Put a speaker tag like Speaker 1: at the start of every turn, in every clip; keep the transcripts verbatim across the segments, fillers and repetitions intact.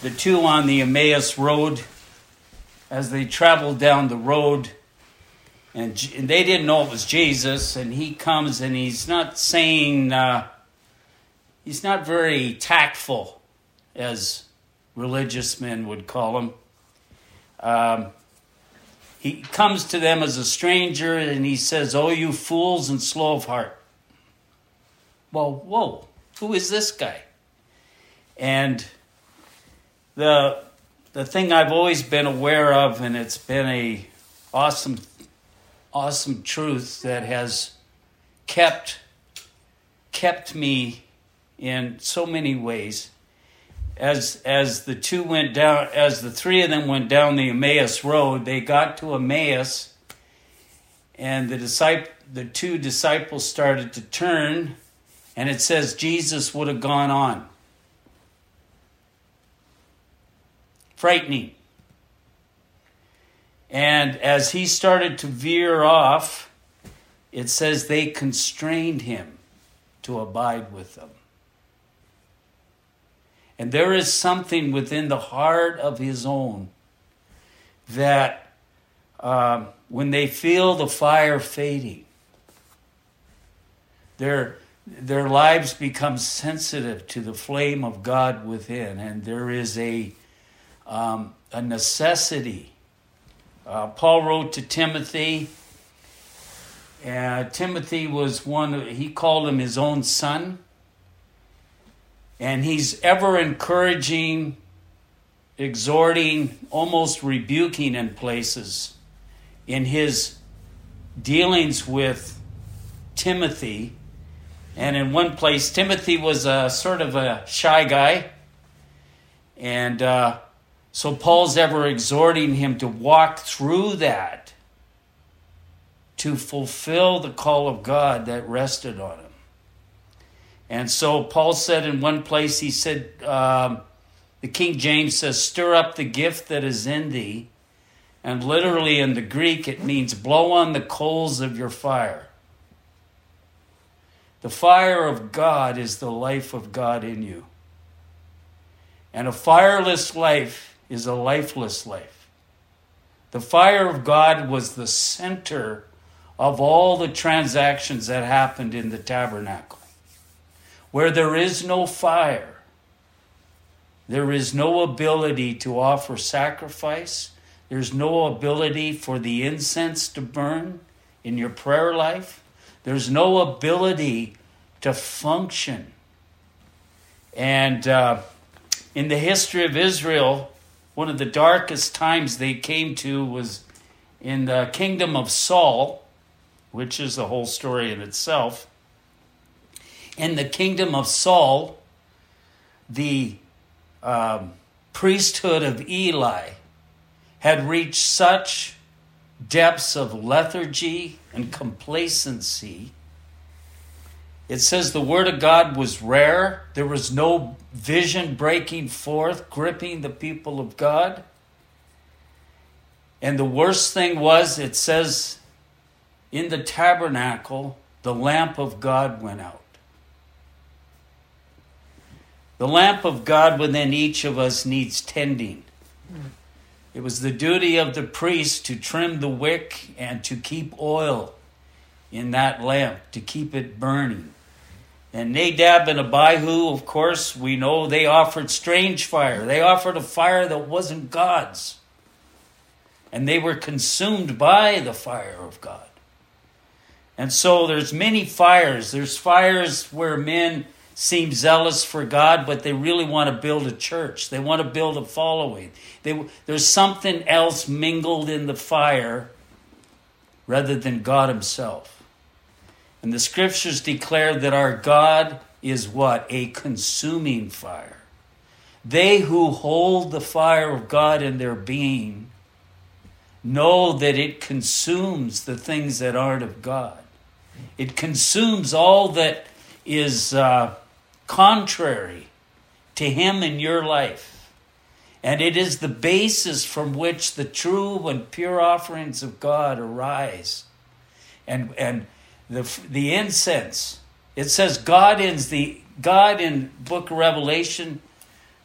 Speaker 1: the two on the Emmaus road, as they traveled down the road, and they didn't know it was Jesus, and he comes and he's not saying, uh, he's not very tactful, as religious men would call him. Um, he comes to them as a stranger and he says, "Oh, you fools and slow of heart." Well, whoa, who is this guy? And the the thing I've always been aware of, and it's been a awesome, awesome truth that has kept kept me in so many ways. As as the two went down, as the three of them went down the Emmaus road, they got to Emmaus, and the disciple, the two disciples started to turn, and it says Jesus would have gone on. Frightening. And as he started to veer off, it says they constrained him to abide with them. And there is something within the heart of his own that um, when they feel the fire fading, their, their lives become sensitive to the flame of God within. And there is a, um, a necessity. Uh, Paul wrote to Timothy. Uh, Timothy was one, he called him his own son. And he's ever encouraging, exhorting, almost rebuking in places in his dealings with Timothy. And in one place, Timothy was a sort of a shy guy. And uh, so Paul's ever exhorting him to walk through that, to fulfill the call of God that rested on him. And so Paul said in one place, he said, um, the King James says, "Stir up the gift that is in thee." And literally in the Greek, it means blow on the coals of your fire. The fire of God is the life of God in you. And a fireless life is a lifeless life. The fire of God was the center of all the transactions that happened in the tabernacle. Where there is no fire, there is no ability to offer sacrifice. There's no ability for the incense to burn in your prayer life. There's no ability to function. And uh, in the history of Israel, one of the darkest times they came to was in the kingdom of Saul, which is a whole story in itself. In the kingdom of Saul, the um, priesthood of Eli had reached such depths of lethargy and complacency. It says the word of God was rare. There was no vision breaking forth, gripping the people of God. And the worst thing was, it says in the tabernacle, the lamp of God went out. The lamp of God within each of us needs tending. It was the duty of the priest to trim the wick and to keep oil in that lamp, to keep it burning. And Nadab and Abihu, of course, we know they offered strange fire. They offered a fire that wasn't God's. And they were consumed by the fire of God. And so there's many fires. There's fires where men seem zealous for God, but they really want to build a church. They want to build a following. They, there's something else mingled in the fire rather than God himself. And the scriptures declare that our God is what? A consuming fire. They who hold the fire of God in their being know that it consumes the things that aren't of God. It consumes all that is uh, contrary to him in your life. And it is the basis from which the true and pure offerings of God arise. And and the the incense, it says God in the God in book of Revelation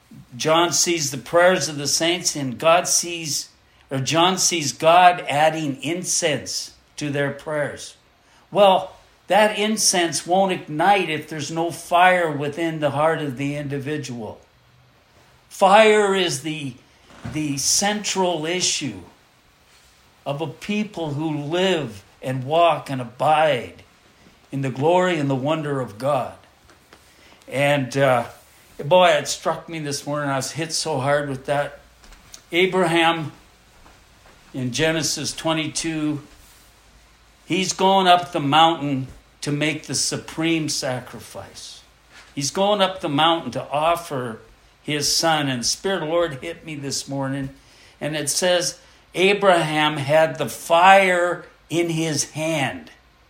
Speaker 1: John sees the prayers of the saints, and God sees, or John sees God adding incense to their prayers. Well, that incense won't ignite if there's no fire within the heart of the individual. Fire is the, the central issue of a people who live and walk and abide in the glory and the wonder of God. And uh, boy, it struck me this morning. I was hit so hard with that. Abraham, in Genesis twenty-two, he's going up the mountain to make the supreme sacrifice. He's going up the mountain to offer his son. And the Spirit of the Lord hit me this morning. And it says, Abraham had the fire in his hand.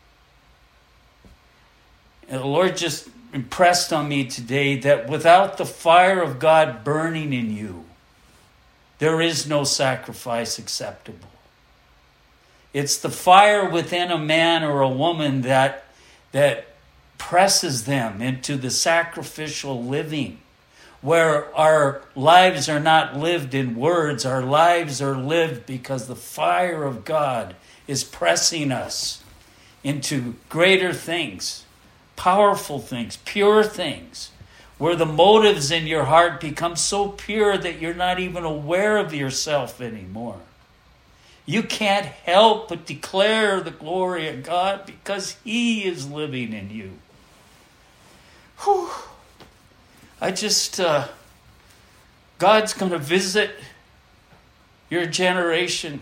Speaker 1: And the Lord just impressed on me today that without the fire of God burning in you, there is no sacrifice acceptable. It's the fire within a man or a woman that, that presses them into the sacrificial living, where our lives are not lived in words. Our lives are lived because the fire of God is pressing us into greater things, powerful things, pure things, where the motives in your heart become so pure that you're not even aware of yourself anymore. You can't help but declare the glory of God because He is living in you. Whew. I just, uh, God's going to visit your generation.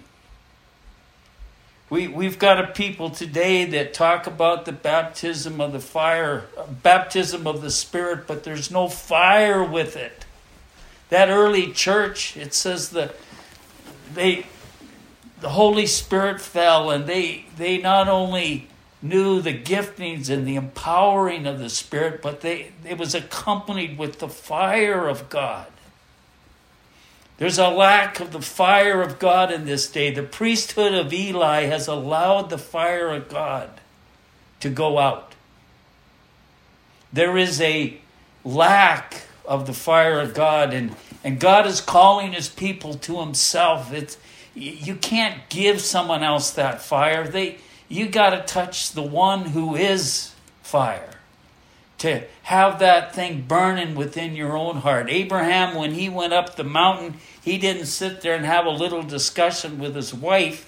Speaker 1: We, we've got a people today that talk about the baptism of the fire, baptism of the Spirit, but there's no fire with it. That early church, it says that they, the Holy Spirit fell, and they, they not only knew the giftings and the empowering of the Spirit, but they it was accompanied with the fire of God. There's a lack of the fire of God in this day. The priesthood of Eli has allowed the fire of God to go out. There is a lack of the fire of God, and, and God is calling His people to Himself. It's, you can't give someone else that fire. They, you got to touch the one who is fire to have that thing burning within your own heart. Abraham, when he went up the mountain, he didn't sit there and have a little discussion with his wife.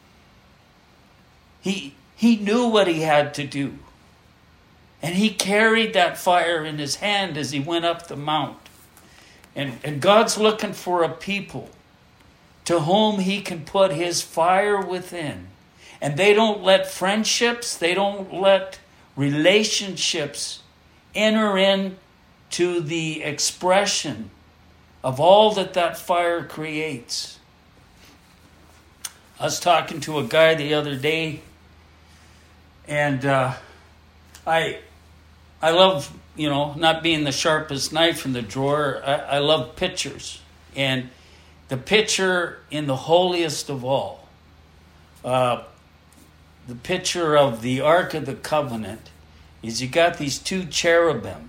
Speaker 1: He, he knew what he had to do. And he carried that fire in his hand as he went up the mount. And, and God's looking for a people to whom He can put His fire within. And they don't let friendships, they don't let relationships enter into the expression of all that that fire creates. I was talking to a guy the other day, and uh, I I love, you know, not being the sharpest knife in the drawer. I, I love pictures. And the picture in the holiest of all, uh, the picture of the Ark of the Covenant, is you got these two cherubim.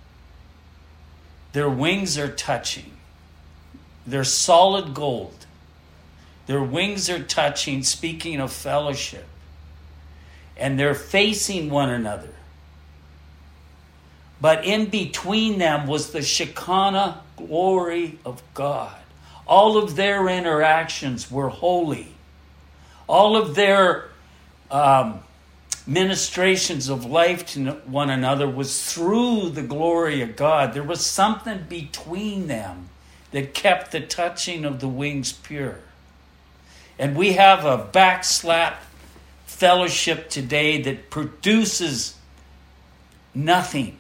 Speaker 1: Their wings are touching. They're solid gold. Their wings are touching, speaking of fellowship. And they're facing one another. But in between them was the Shekinah glory of God. All of their interactions were holy. All of their um, ministrations of life to one another was through the glory of God. There was something between them that kept the touching of the wings pure. And we have a backslap fellowship today that produces nothing.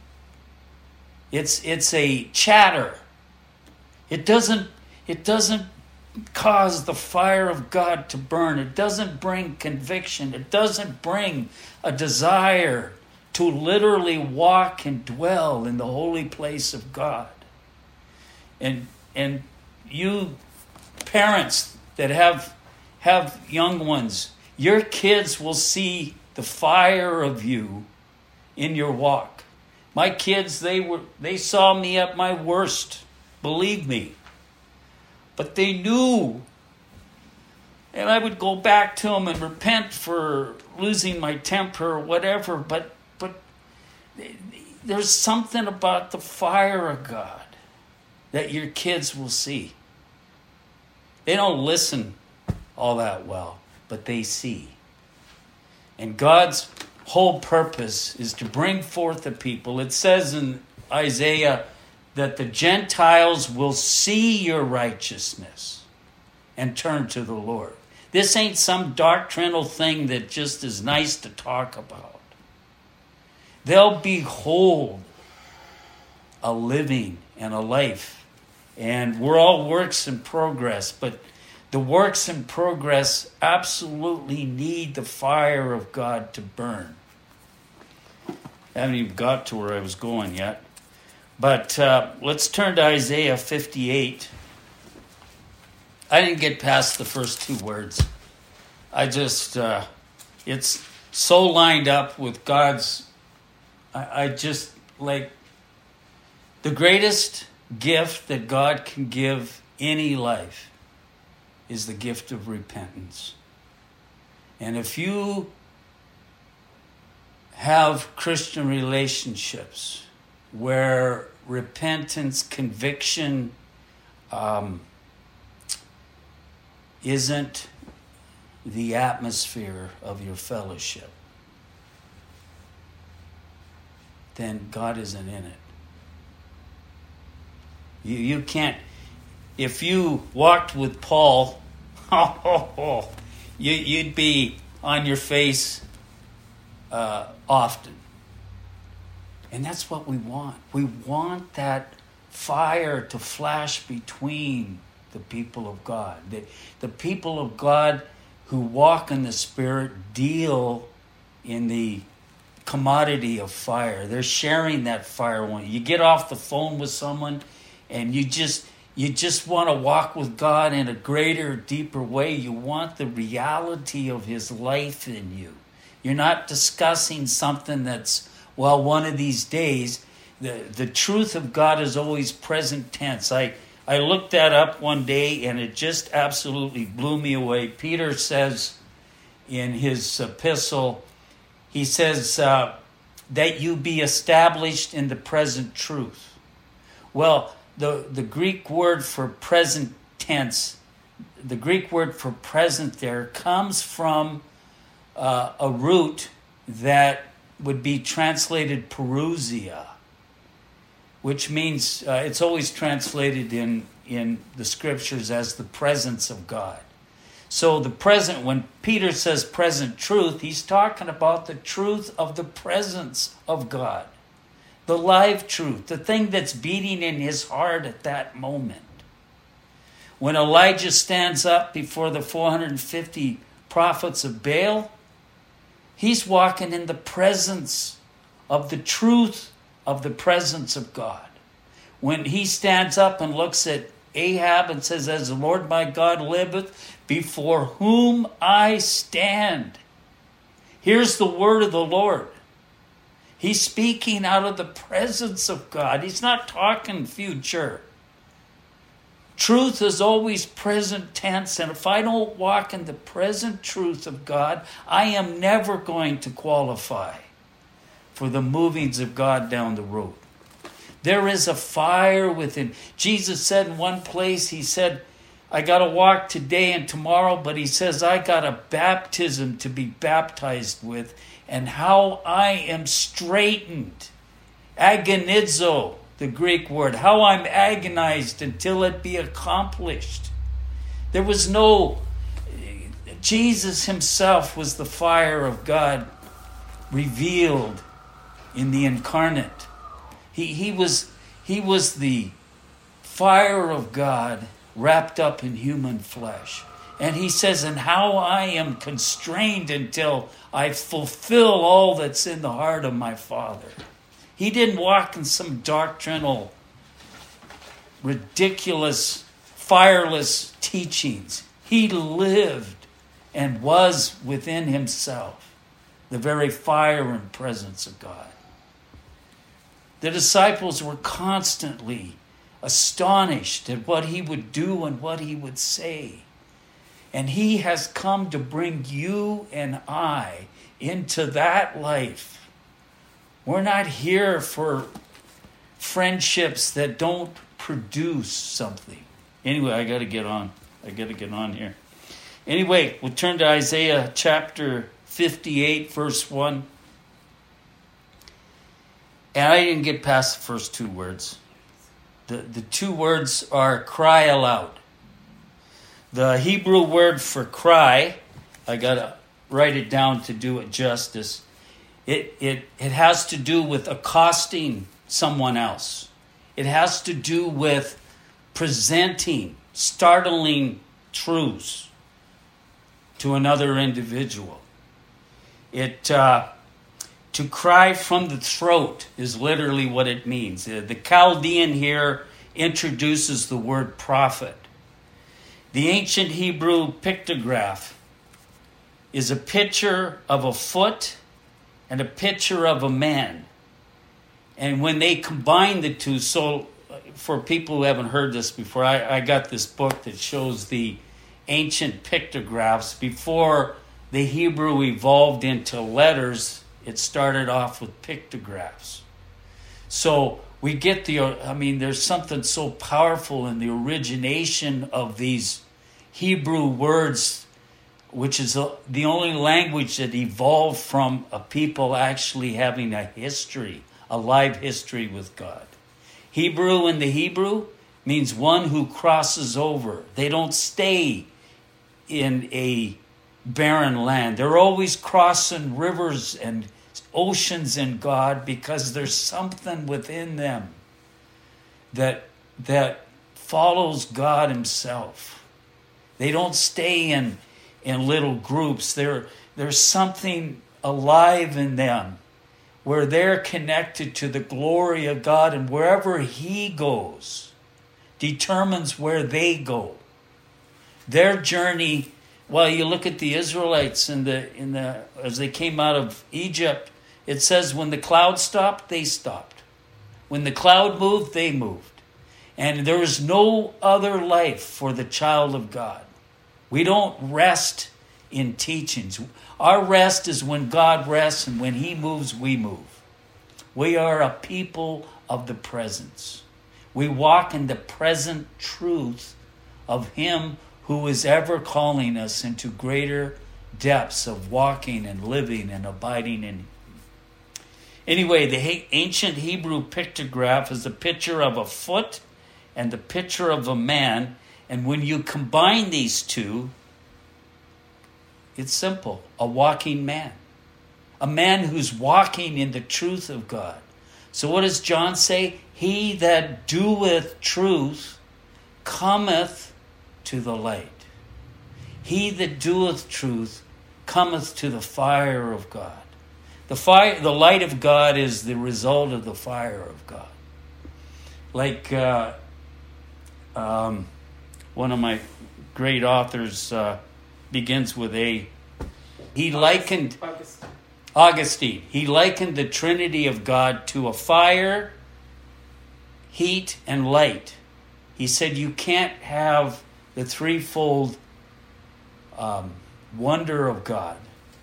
Speaker 1: It's it's a chatter. It doesn't it doesn't cause the fire of God to burn. It doesn't bring conviction. It doesn't bring a desire to literally walk and dwell in the holy place of God. And and you parents that have have young ones, your kids will see the fire of you in your walk. My kids, they were they saw me at my worst believe me. But they knew. And I would go back to them and repent for losing my temper or whatever. But, but there's something about the fire of God that your kids will see. They don't listen all that well, but they see. And God's whole purpose is to bring forth the people. It says in Isaiah that the Gentiles will see your righteousness and turn to the Lord. This ain't some doctrinal thing that just is nice to talk about. They'll behold a living and a life. And we're all works in progress, but the works in progress absolutely need the fire of God to burn. I haven't even got to where I was going yet. But uh, let's turn to Isaiah fifty-eight. I didn't get past the first two words. I just, uh, it's so lined up with God's, I, I just, like, the greatest gift that God can give any life is the gift of repentance. And if you have Christian relationships where repentance, conviction um, isn't the atmosphere of your fellowship, then God isn't in it. You you can't, if you walked with Paul, you, you'd be on your face uh, often. And that's what we want. We want that fire to flash between the people of God. The, the people of God who walk in the Spirit deal in the commodity of fire. They're sharing that fire. When you get off the phone with someone and you just you just want to walk with God in a greater, deeper way, you want the reality of His life in you. You're not discussing something that's, well, one of these days. The, the truth of God is always present tense. I, I looked that up one day and it just absolutely blew me away. Peter says in his epistle, he says uh, that you be established in the present truth. Well, the, the Greek word for present tense, the Greek word for present there comes from uh, a root that would be translated parousia, which means uh, it's always translated in, in the scriptures as the presence of God. So the present, when Peter says present truth, he's talking about the truth of the presence of God. The live truth, the thing that's beating in his heart at that moment. When Elijah stands up before the four hundred fifty prophets of Baal, he's walking in the presence of the truth of the presence of God. When he stands up and looks at Ahab and says, as the Lord my God liveth, before whom I stand. Here's the word of the Lord. He's speaking out of the presence of God. He's not talking future. Truth is always present tense, and if I don't walk in the present truth of God, I am never going to qualify for the movings of God down the road. There is a fire within. Jesus said in one place, he said, I got to walk today and tomorrow, but he says, I got a baptism to be baptized with, and how I am straightened. Agonizo, the Greek word, how I'm agonized until it be accomplished. There was no, Jesus himself was the fire of God revealed in the incarnate. He he was he was the fire of God wrapped up in human flesh. And he says, and how I am constrained until I fulfill all that's in the heart of my Father. He didn't walk in some doctrinal, ridiculous, fireless teachings. He lived and was within himself the very fire and presence of God. The disciples were constantly astonished at what he would do and what he would say. And he has come to bring you and I into that life. We're not here for friendships that don't produce something. Anyway, I got to get on. I got to get on here. Anyway, we'll turn to Isaiah chapter fifty-eight, verse one. And I didn't get past the first two words. The, the two words are cry aloud. The Hebrew word for cry, I got to write it down to do it justice. It, it, it has to do with accosting someone else. It has to do with presenting startling truths to another individual. It uh, to cry from the throat is literally what it means. Uh, the Chaldean here introduces the word prophet. The ancient Hebrew pictograph is a picture of a foot and a picture of a man. And when they combine the two, so for people who haven't heard this before, I, I got this book that shows the ancient pictographs. Before the Hebrew evolved into letters, it started off with pictographs. So we get the, I mean, there's something so powerful in the origination of these Hebrew words, which is the only language that evolved from a people actually having a history, a live history with God. Hebrew in the Hebrew means one who crosses over. They don't stay in a barren land. They're always crossing rivers and oceans in God because there's something within them that that follows God himself. They don't stay in in little groups. There, there's something alive in them where they're connected to the glory of God, and wherever he goes determines where they go. Their journey, well, you look at the Israelites in the in the as they came out of Egypt, it says when the cloud stopped, they stopped. When the cloud moved, they moved. And there is no other life for the child of God. We don't rest in teachings. Our rest is when God rests, and when he moves, we move. We are a people of the presence. We walk in the present truth of him who is ever calling us into greater depths of walking and living and abiding in him. Anyway, the ancient Hebrew pictograph is a picture of a foot and the picture of a man. And when you combine these two, it's simple. A walking man. A man who's walking in the truth of God. So what does John say? He that doeth truth cometh to the light. He that doeth truth cometh to the fire of God. The fire, the light of God is the result of the fire of God. Like uh, um, one of my great authors uh, begins with A. He likened
Speaker 2: Augustine.
Speaker 1: Augustine. He likened the Trinity of God to a fire, heat, and light. He said you can't have the threefold um, wonder of God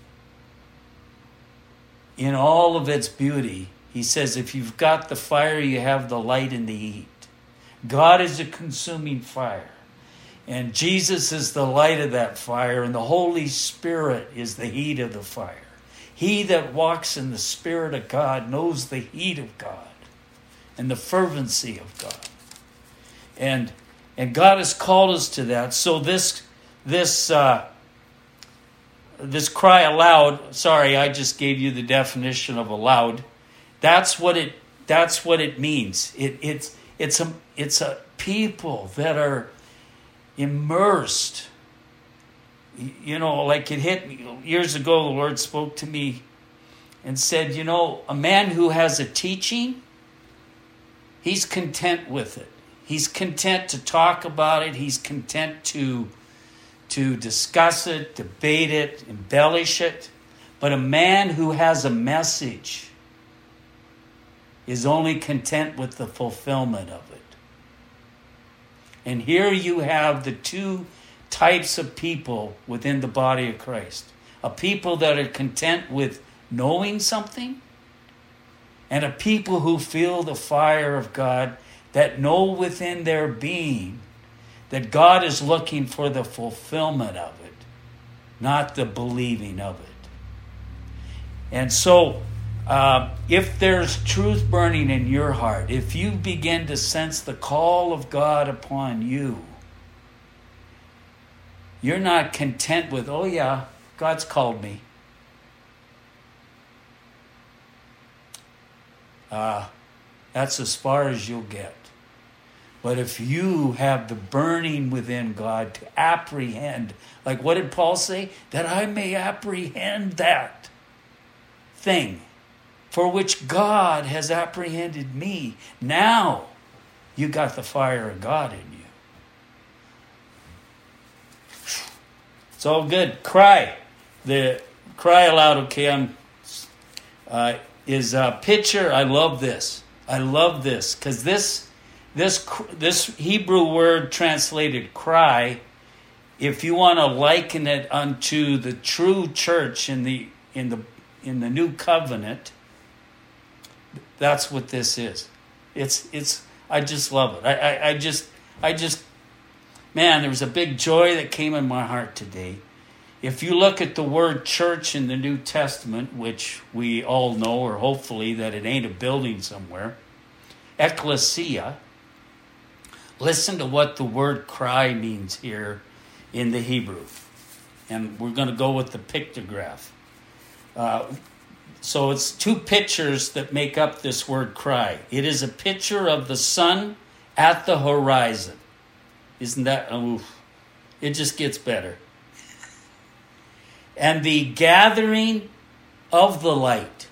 Speaker 1: in all of its beauty. He says if you've got the fire, you have the light and the heat. God is a consuming fire. And Jesus is the light of that fire, and the Holy Spirit is the heat of the fire. He that walks in the Spirit of God knows the heat of God and the fervency of God. And and God has called us to that. So this this uh, this cry aloud, sorry, I just gave you the definition of aloud. That's what it that's what it means. It it's it's a it's a people that are immersed. You know, like it hit me years ago, the Lord spoke to me and said, you know, a man who has a teaching, he's content with it. He's content to talk about it. He's content to, to discuss it, debate it, embellish it. But a man who has a message is only content with the fulfillment of it. And here you have the two types of people within the body of Christ. A people that are content with knowing something, and a people who feel the fire of God, that know within their being that God is looking for the fulfillment of it, not the believing of it. And so, uh, if there's truth burning in your heart, if you begin to sense the call of God upon you, you're not content with, oh yeah, God's called me. Uh, that's as far as you'll get. But if you have the burning within God to apprehend, like what did Paul say? That I may apprehend that thing for which God has apprehended me. Now you got the fire of God in you. It's all good. Cry. The cry aloud, okay, I'm uh, is a picture. I love this. I love this because this this this Hebrew word translated cry, if you want to liken it unto the true church in the in the in the new covenant, that's what this is. It's it's I just love it. I, I, I just I just man, there was a big joy that came in my heart today. If you look at the word church in the New Testament, which we all know, or hopefully that it ain't a building somewhere, ecclesia, listen to what the word cry means here in the Hebrew. And we're going to go with the pictograph. Uh, so it's two pictures that make up this word cry. It is a picture of the sun at the horizon. Isn't that, oof, it just gets better. And the gathering of the light.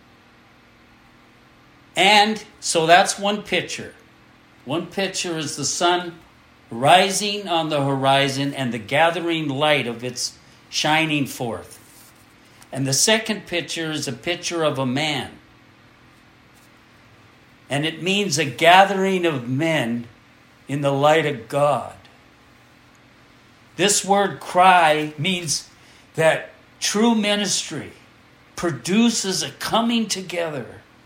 Speaker 1: And so that's one picture. One picture is the sun rising on the horizon and the gathering light of its shining forth. And the second picture is a picture of a man. And it means a gathering of men in the light of God. This word cry means that true ministry produces a coming together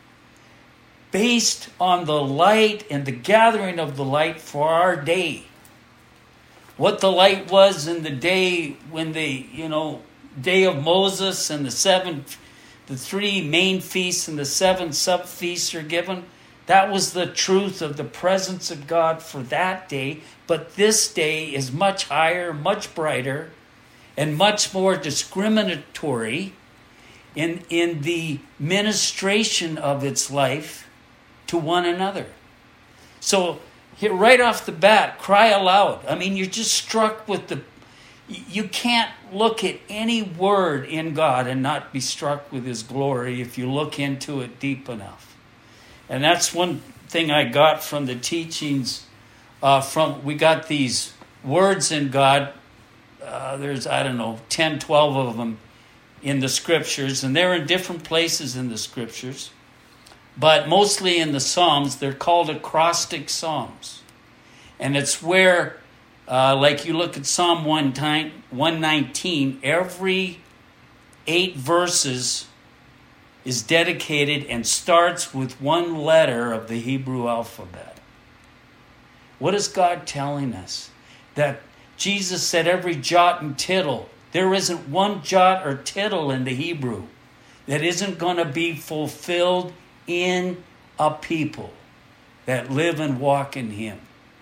Speaker 1: based on the light and the gathering of the light for our day. What the light was in the day when the, you know, day of Moses and the seven, the three main feasts and the seven sub-feasts are given, that was the truth of the presence of God for that day. But this day is much higher, much brighter, and much more discriminatory in, in the ministration of its life to one another. So here, right off the bat, cry aloud. I mean, you're just struck with the... You can't look at any word in God and not be struck with His glory if you look into it deep enough. And that's one thing I got from the teachings. Uh, from we got these words in God. Uh, there's, I don't know, ten, twelve of them in the scriptures, and they're in different places in the scriptures, but mostly in the Psalms. They're called acrostic Psalms. And it's where, uh, like you look at Psalm one nineteen, every eight verses is dedicated and starts with one letter of the Hebrew alphabet. What is God telling us? That Jesus said every jot and tittle. There isn't one jot or tittle in the Hebrew that isn't going to be fulfilled in a people that live and walk in Him.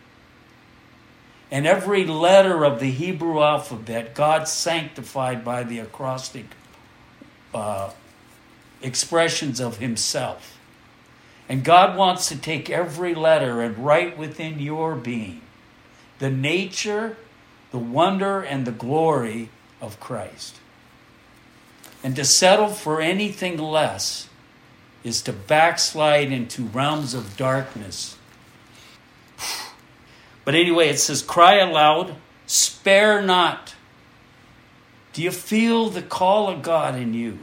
Speaker 1: And every letter of the Hebrew alphabet, God sanctified by the acrostic uh, expressions of Himself. And God wants to take every letter and write within your being the nature, the wonder, and the glory of Christ. And to settle for anything less is to backslide into realms of darkness. But anyway, it says, cry aloud, spare not. Do you feel the call of God in you?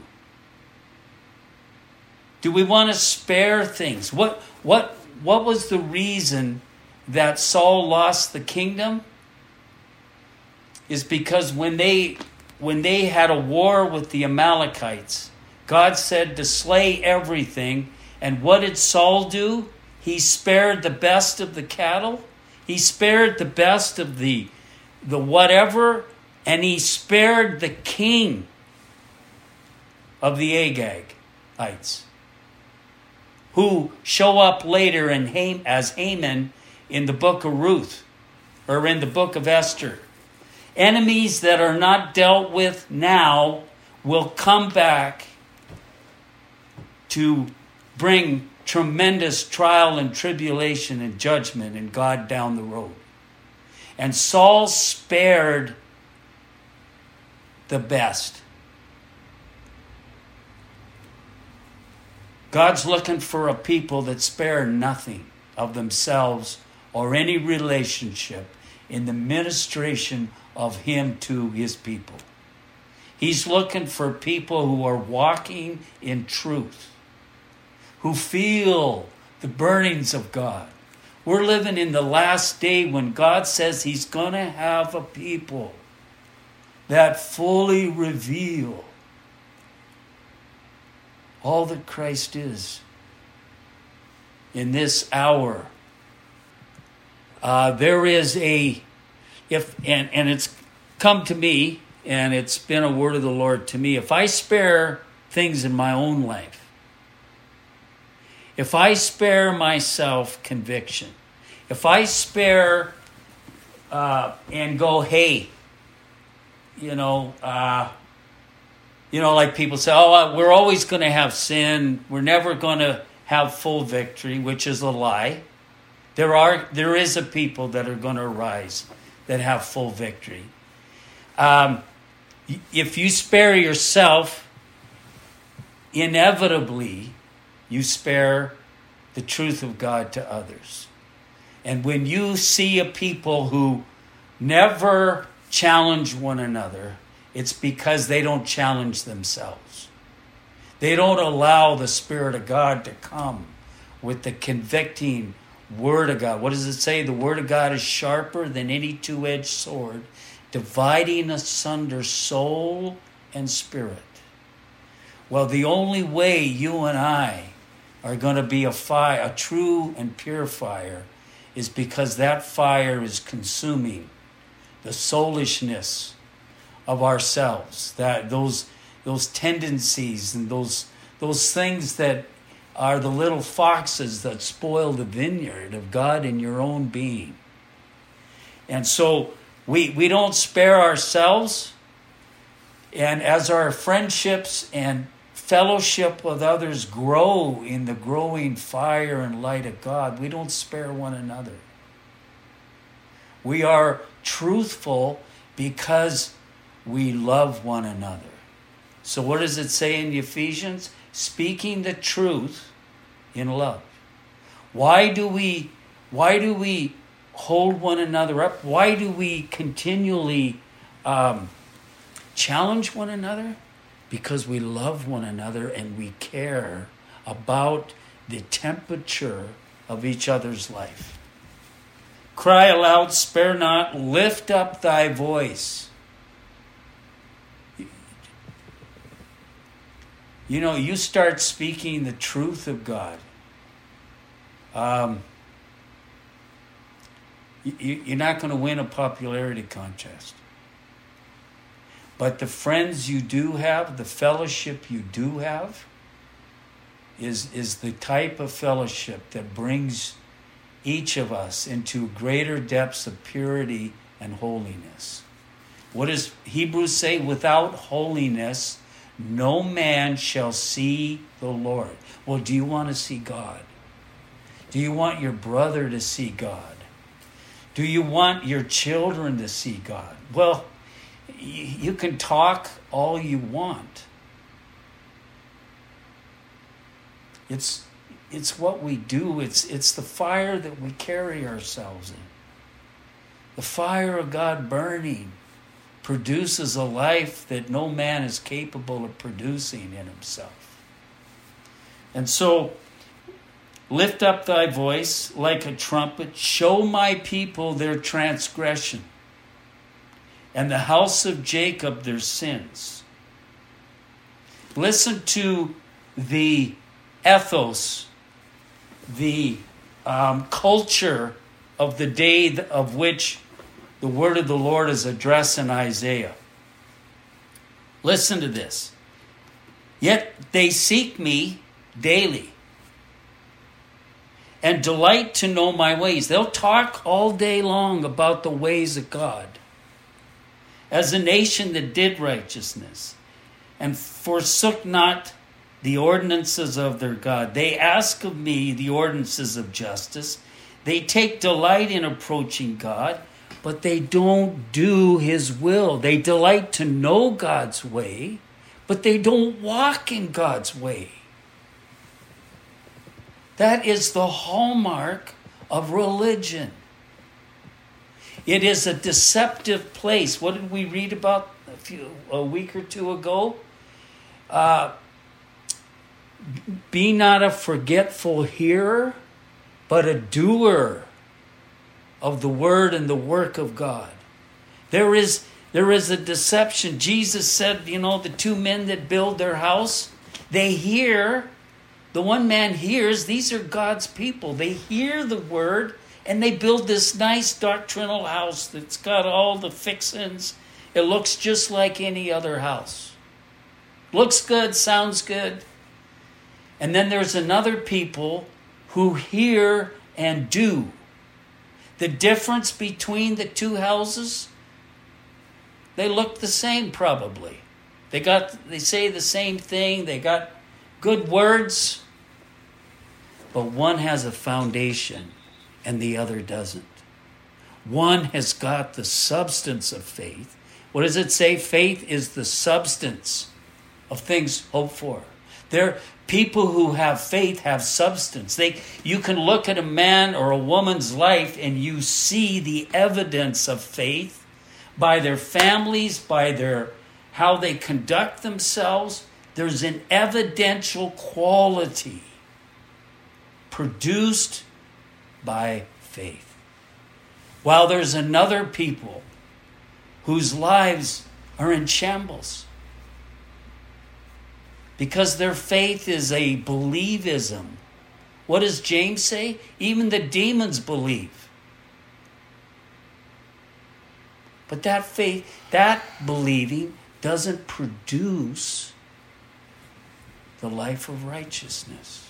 Speaker 1: Do we want to spare things? What what what was the reason that Saul lost the kingdom is because when they when they had a war with the Amalekites, God said to slay everything. And what did Saul do? He spared the best of the cattle. He spared the best of the, the whatever. And he spared the king of the Agagites, who show up later in Ham, as Haman in the book of Ruth, or in the book of Esther. Enemies that are not dealt with now will come back to bring tremendous trial and tribulation and judgment and God down the road. And Saul spared the best. God's looking for a people that spare nothing of themselves or any relationship in the ministration of Him to His people. He's looking for people who are walking in truth, who feel the burnings of God. We're living in the last day when God says He's going to have a people that fully reveal all that Christ is in this hour. Uh, there is a, if and, and it's come to me, and it's been a word of the Lord to me, if I spare things in my own life, if I spare myself conviction, if I spare uh, and go, hey, you know, uh, you know, like people say, oh, we're always going to have sin. We're never going to have full victory, which is a lie. There are, there is a people that are going to arise that have full victory. Um, if you spare yourself, inevitably, you spare the truth of God to others. And when you see a people who never challenge one another, it's because they don't challenge themselves. They don't allow the Spirit of God to come with the convicting Word of God. What does it say? The Word of God is sharper than any two-edged sword, dividing asunder soul and spirit. Well, the only way you and I are going to be a fire, a true and pure fire, is because that fire is consuming the soulishness of ourselves, that those those tendencies and those those things that are the little foxes that spoil the vineyard of God in your own being. And so we we don't spare ourselves, and as our friendships and fellowship with others grow in the growing fire and light of God, we don't spare one another. We are truthful because we love one another. So what does it say in Ephesians? Speaking the truth in love. Why do we why do we hold one another up? Why do we continually um, challenge one another? Because we love one another and we care about the temperature of each other's life. Cry aloud, spare not, lift up thy voice. You know, you start speaking the truth of God. Um, you, you're not going to win a popularity contest. But the friends you do have, the fellowship you do have, is, is the type of fellowship that brings each of us into greater depths of purity and holiness. What does Hebrews say? Without holiness, no man shall see the Lord. Well, do you want to see God? Do you want your brother to see God? Do you want your children to see God? Well, you can talk all you want. It's it's what we do. It's it's the fire that we carry ourselves in. The fire of God burning produces a life that no man is capable of producing in himself. And so Lift up thy voice like a trumpet. Show my people their transgression, and the house of Jacob their sins. Listen to the ethos, the um, culture of the day of which the word of the Lord is addressed in Isaiah. Listen to this. Yet they seek me daily and delight to know my ways. They'll talk all day long about the ways of God. As a nation that did righteousness and forsook not the ordinances of their God, they ask of me the ordinances of justice. They take delight in approaching God, but they don't do his will. They delight to know God's way, but they don't walk in God's way. That is the hallmark of religion. It is a deceptive place. What did we read about a, few, a week or two ago? Uh, be not a forgetful hearer, but a doer of the word and the work of God. There is, there is a deception. Jesus said, you know, the two men that build their house, they hear, the one man hears, these are God's people. They hear the word, and they build this nice doctrinal house that's got all the fixings. It looks just like any other house. Looks good, sounds good. And then there's another people who hear and do. The difference between the two houses, they look the same probably. They got, they say the same thing. They got good words, but one has a foundation and the other doesn't. One has got the substance of faith. What does it say? Faith is the substance of things hoped for. There, people who have faith have substance. They, you can look at a man or a woman's life and you see the evidence of faith by their families, by their how they conduct themselves. There's an evidential quality produced by faith. While there's another people whose lives are in shambles because their faith is a believism. What does James say? Even the demons believe. But that faith, that believing doesn't produce the life of righteousness.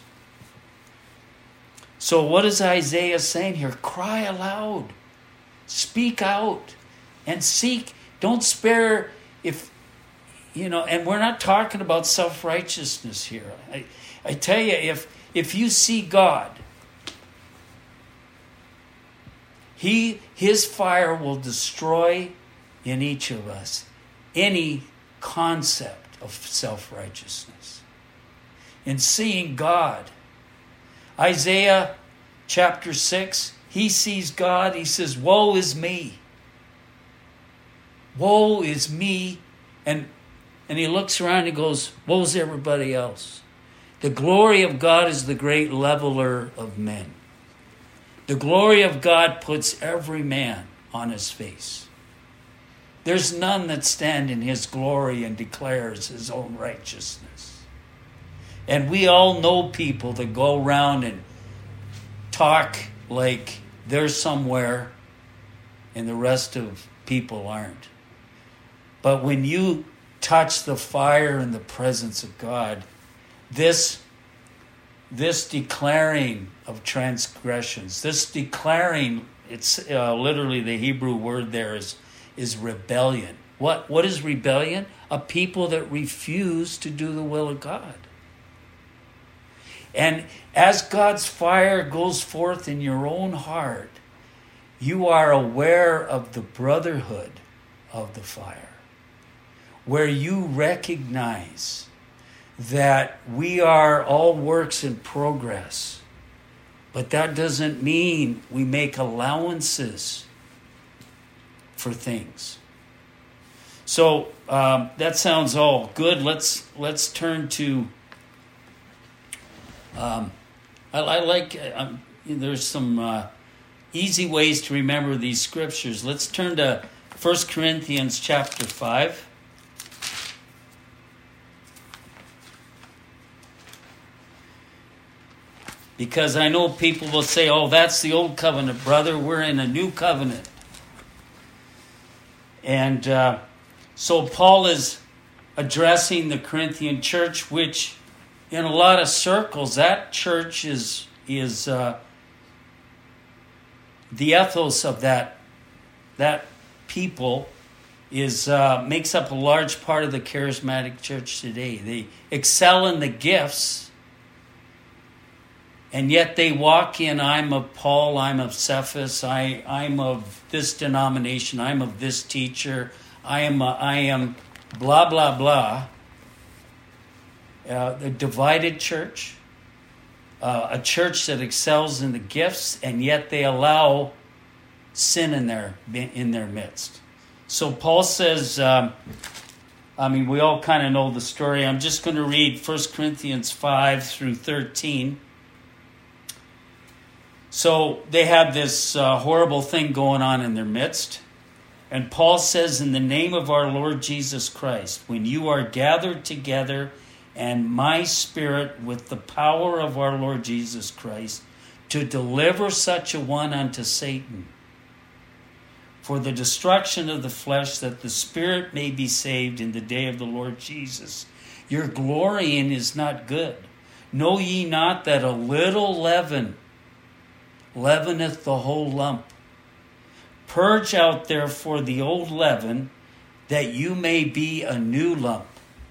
Speaker 1: So what is Isaiah saying here? Cry aloud. Speak out. And seek. Don't spare if, you know, and we're not talking about self-righteousness here. I, I tell you, if if you see God, He His fire will destroy in each of us any concept of self-righteousness. In seeing God, Isaiah chapter six, he sees God, he says, woe is me. Woe is me. And, and he looks around and he goes, woe's everybody else. The glory of God is the great leveler of men. The glory of God puts every man on his face. There's none that stand in his glory and declares his own righteousness. And we all know people that go around and talk like they're somewhere and the rest of people aren't. But when you touch the fire in the presence of God, this, this declaring of transgressions, this declaring, it's uh, literally the Hebrew word there is, is rebellion. What, what is rebellion? A people that refuse to do the will of God. And as God's fire goes forth in your own heart, you are aware of the brotherhood of the fire, where you recognize that we are all works in progress. But that doesn't mean we make allowances for things. So um, that sounds all good. Let's let's turn to um, I, I like, um, there's some uh, easy ways to remember these scriptures. Let's turn to First Corinthians chapter five. Because I know people will say, oh, that's the old covenant, brother. We're in a new covenant. And uh, so Paul is addressing the Corinthian church, which in a lot of circles, that church is, is uh, the ethos of that, that people is uh, makes up a large part of the charismatic church today. They excel in the gifts, and yet they walk in, I'm of Paul, I'm of Cephas, I, I'm of this denomination, I'm of this teacher, I am, a, I am blah, blah, blah. Uh, the divided church, uh, a church that excels in the gifts, and yet they allow sin in their, in their midst. So Paul says, um, I mean, we all kind of know the story. I'm just going to read First Corinthians five through thirteen. So they have this uh, horrible thing going on in their midst. And Paul says, in the name of our Lord Jesus Christ, when you are gathered together and my spirit with the power of our Lord Jesus Christ to deliver such a one unto Satan for the destruction of the flesh, that the spirit may be saved in the day of the Lord Jesus. Your glorying is not good. Know ye not that a little leaven leaveneth the whole lump? Purge out therefore the old leaven, that you may be a new lump.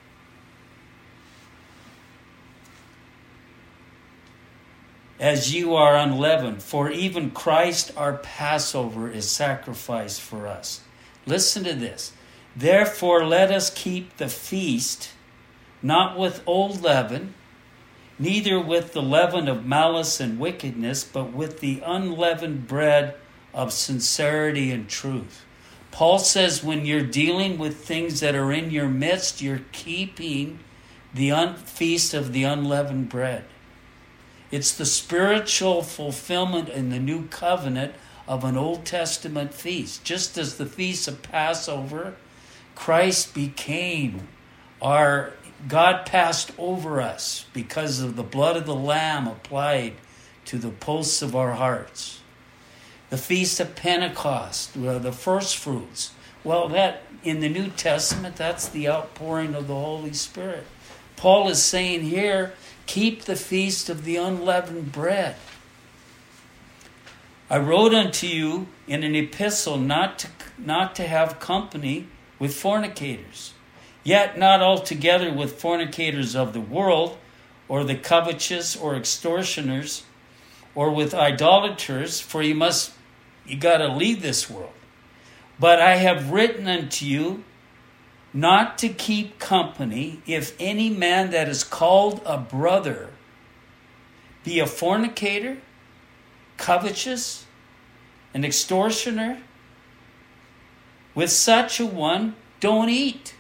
Speaker 1: As you are unleavened, for even Christ our Passover is sacrificed for us. Listen to this. Therefore let us keep the feast, not with old leaven, neither with the leaven of malice and wickedness, but with the unleavened bread of sincerity and truth. Paul says when you're dealing with things that are in your midst, you're keeping the un- feast of the unleavened bread. It's the spiritual fulfillment in the new covenant of an Old Testament feast. Just as the feast of Passover, Christ became our, God passed over us because of the blood of the Lamb applied to the posts of our hearts. The Feast of Pentecost, the first fruits. Well, that in the New Testament, that's the outpouring of the Holy Spirit. Paul is saying here, keep the feast of the unleavened bread. I wrote unto you in an epistle not to, not to have company with fornicators, yet not altogether with fornicators of the world, or the covetous, or extortioners, or with idolaters, for you must, you got to leave this world. But I have written unto you not to keep company, if any man that is called a brother be a fornicator, covetous, an extortioner. With such a one, don't eat.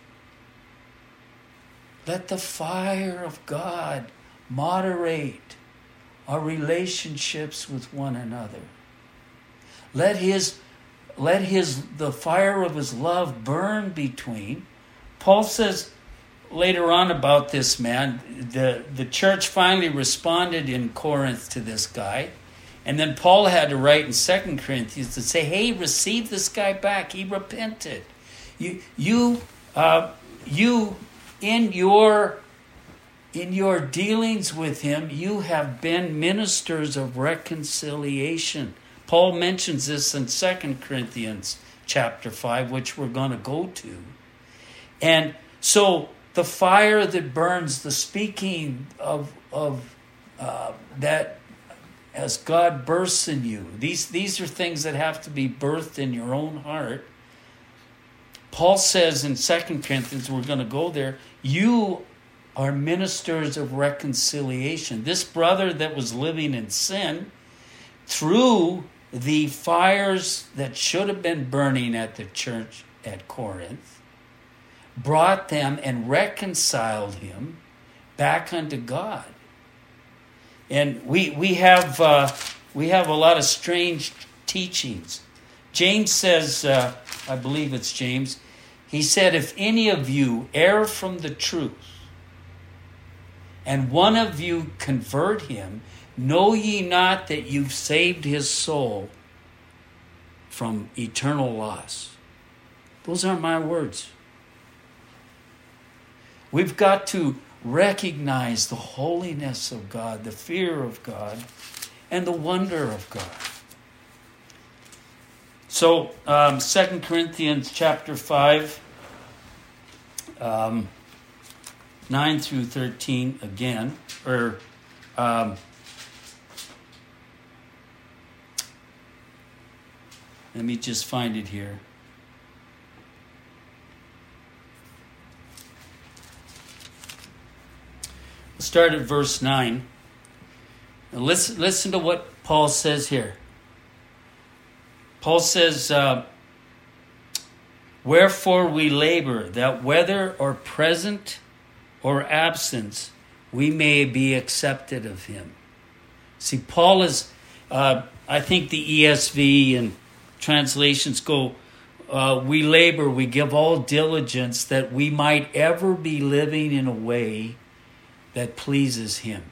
Speaker 1: Let the fire of God moderate our relationships with one another. Let his, let his, the fire of his love burn between. Paul says later on about this man, the, the church finally responded in Corinth to this guy. And then Paul had to write in Second Corinthians to say, hey, receive this guy back. He repented. You, you, uh, you in your, in your dealings with him, you have been ministers of reconciliation. Paul mentions this in Second Corinthians chapter five, which we're going to go to. And so the fire that burns, the speaking of of uh, that as God bursts in you, these, these are things that have to be birthed in your own heart. Paul says in Second Corinthians, we're going to go there, you are ministers of reconciliation. This brother that was living in sin, through the fires that should have been burning at the church at Corinth, brought them and reconciled him back unto God. And we we have uh, we have a lot of strange teachings. James says, uh, I believe it's James, he said, if any of you err from the truth, and one of you convert him, know ye not that you've saved his soul from eternal loss? Those aren't my words. We've got to recognize the holiness of God, the fear of God, and the wonder of God. So, um, Second Corinthians chapter five, um, nine through thirteen again, or um, let me just find it here. We'll start at verse nine. Now listen, listen to what Paul says here. Paul says, uh, wherefore we labor, that whether or present or absence, we may be accepted of him. See, Paul is, uh, I think the E S V and translations go, uh, we labor, we give all diligence that we might ever be living in a way that pleases him.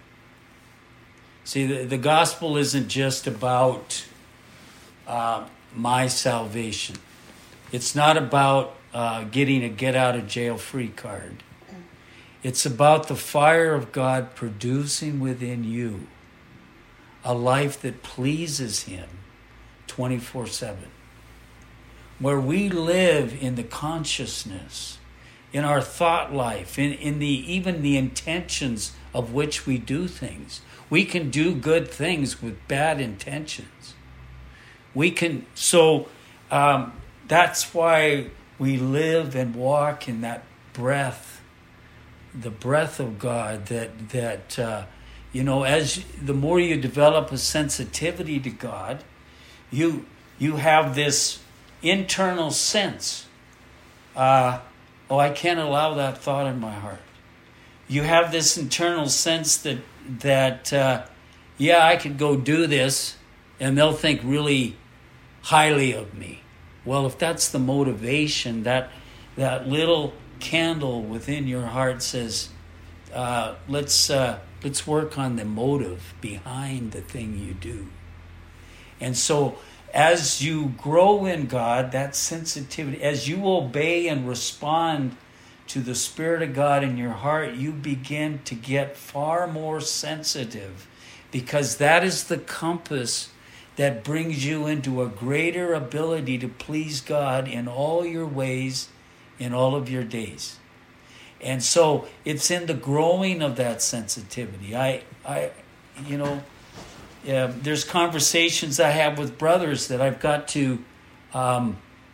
Speaker 1: See, the, the gospel isn't just about uh, my salvation. It's not about uh, getting a get-out-of-jail-free card. It's about the fire of God producing within you a life that pleases him twenty-four seven. Where we live in the consciousness, in our thought life, in, in the even the intentions of which we do things. We can do good things with bad intentions. We can, so um, that's why we live and walk in that breath, the breath of God that, that uh, you know, as the more you develop a sensitivity to God, you you have this internal sense, uh, oh, I can't allow that thought in my heart. You have this internal sense that, that uh, yeah, I could go do this, and they'll think really highly of me. Well, if that's the motivation, that that little candle within your heart says, uh, let's uh, let's work on the motive behind the thing you do. And so as you grow in God, that sensitivity, as you obey and respond to the Spirit of God in your heart, you begin to get far more sensitive, because that is the compass that brings you into a greater ability to please God in all your ways, in all of your days. And so it's in the growing of that sensitivity. I, I, you know, yeah, there's conversations I have with brothers that I've got to, um,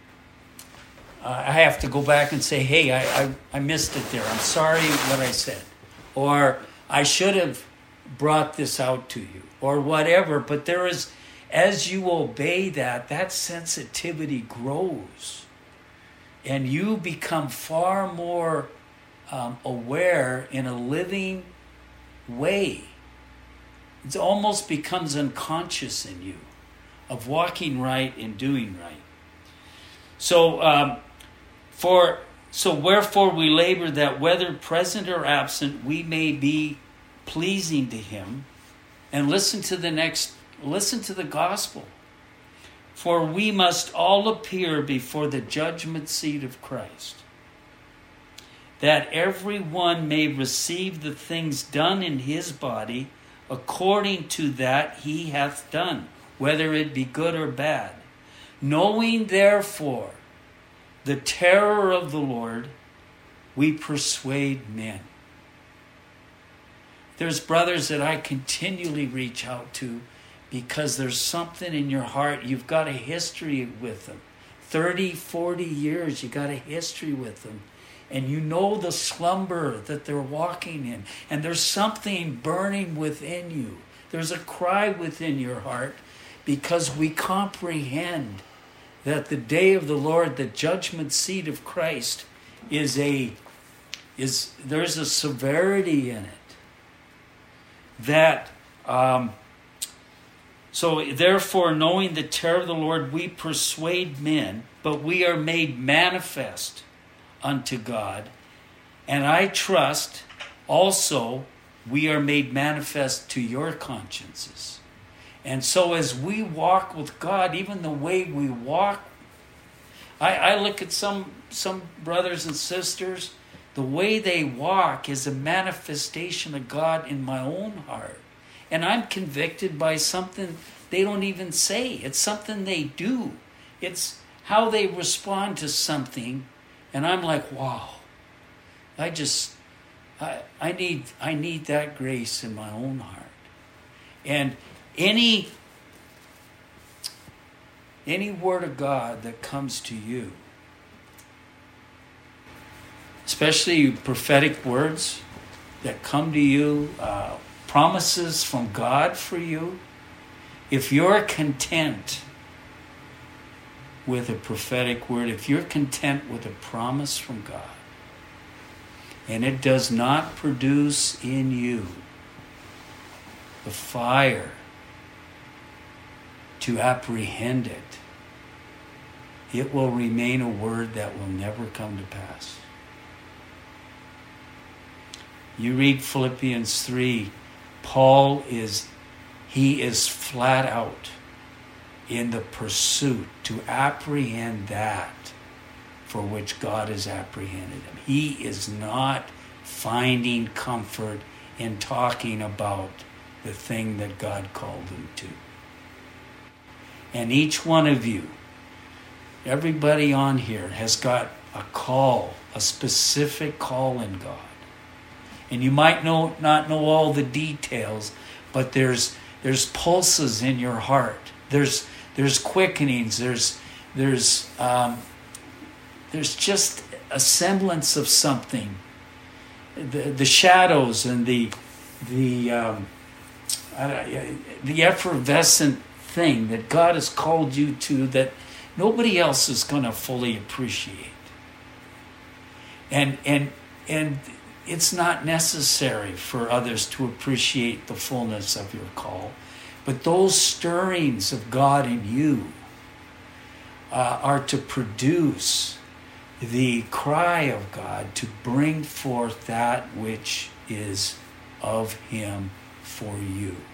Speaker 1: I have to go back and say, hey, I, I, I missed it there. I'm sorry what I said. Or I should have brought this out to you, or whatever. But there is, as you obey that, that sensitivity grows. And you become far more um, aware in a living way. It almost becomes unconscious in you of walking right and doing right. So, um, for so wherefore we labor that whether present or absent, we may be pleasing to him. And listen to the next, listen to the gospel. For we must all appear before the judgment seat of Christ, that every one may receive the things done in his body according to that he hath done, whether it be good or bad. Knowing therefore the terror of the Lord, we persuade men. There's brothers that I continually reach out to because there's something in your heart. You've got a history with them. thirty, forty years, you got a history with them. And you know the slumber that they're walking in. And there's something burning within you. There's a cry within your heart, because we comprehend that the day of the Lord, the judgment seat of Christ, is a is there's a severity in it that Um, so therefore, knowing the terror of the Lord, we persuade men, but we are made manifest unto God. And I trust also we are made manifest to your consciences. And so as we walk with God, even the way we walk, I, I look at some some brothers and sisters, the way they walk is a manifestation of God in my own heart. And I'm convicted by something they don't even say. It's something they do. It's how they respond to something. And I'm like, wow, I just, I, I need I need that grace in my own heart. And any, any word of God that comes to you, especially prophetic words that come to you, uh, promises from God for you, if you're content with a prophetic word, if you're content with a promise from God, and it does not produce in you the fire to apprehend it, it will remain a word that will never come to pass. You read Philippians three, Paul is, he is flat out in the pursuit to apprehend that for which God has apprehended him. He is not finding comfort in talking about the thing that God called him to. And each one of you, everybody on here has got a call, a specific call in God. And you might know, not know all the details, but there's there's pulses in your heart. There's there's quickenings. There's there's um, there's just a semblance of something. The the shadows and the the um, the effervescent thing that God has called you to that nobody else is going to fully appreciate. And and and. It's not necessary for others to appreciate the fullness of your call. But those stirrings of God in you uh, are to produce the cry of God to bring forth that which is of him for you.